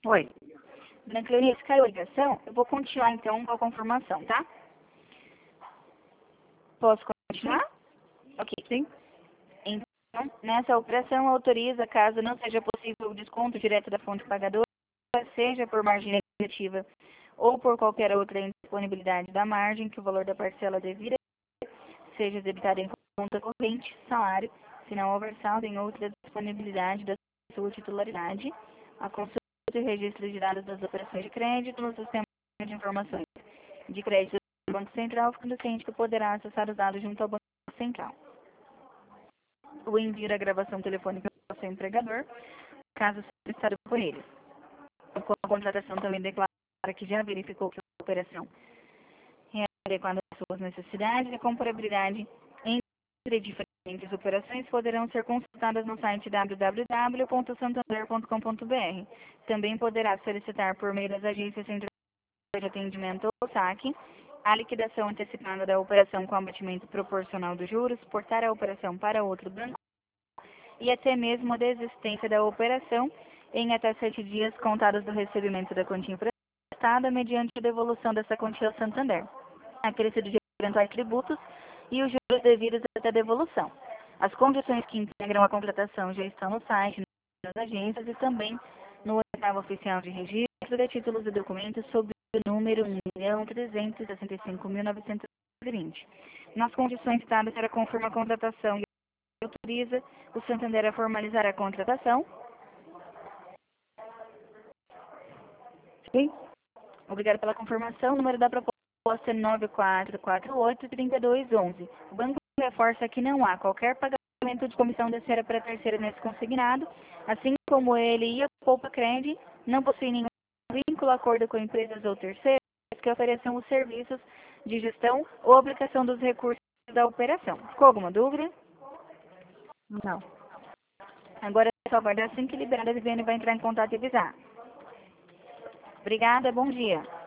Oi. Dona Cleonice, caiu a ligação? Eu vou continuar então com a confirmação, tá? Posso continuar? Ok. Sim. Então, nessa operação, autoriza, caso não seja possível o desconto direto da fonte pagadora, seja por margem negativa ou por qualquer outra indisponibilidade da margem, que o valor da parcela devida seja debitado em conta corrente, salário, se não houver saldo em outra disponibilidade da sua titularidade, a consulta e registro de dados das operações de crédito no sistema de informações de crédito do Banco Central, ficando ciente que poderá acessar os dados junto ao Banco Central. O envio da gravação telefônica ao seu empregador, caso solicitado por ele. A contratação também declara que já verificou que a operação é adequada às suas necessidades e a comparabilidade entre diferentes operações poderão ser consultadas no site www.santander.com.br. Também poderá solicitar por meio das agências centrais de atendimento ou saque a liquidação antecipada da operação com abatimento proporcional dos juros, portar a operação para outro banco e até mesmo a desistência da operação em até 7 dias contados do recebimento da quantia emprestada mediante a devolução dessa quantia ao Santander, acrescido de eventuais tributos e os juros devidos até a devolução. As condições que integram a contratação já estão no site das agências e também no oitavo oficial de registro de títulos e documentos sob o número 1.365.920. Nas condições citadas, será conforme a contratação e autoriza o Santander a formalizar a contratação. Sim. Obrigada pela confirmação. O número da proposta é 9448-3211. O banco reforça que não há qualquer pagamento de comissão terceira para terceira nesse consignado, assim como ele e a Poupa Cred não possuem nenhum vínculo, acordo com empresas ou terceiros que ofereçam os serviços de gestão ou aplicação dos recursos da operação. Ficou alguma dúvida? Não. Agora é só aguardar assim que liberada a Viviane vai entrar em contato e avisar. Obrigada, bom dia.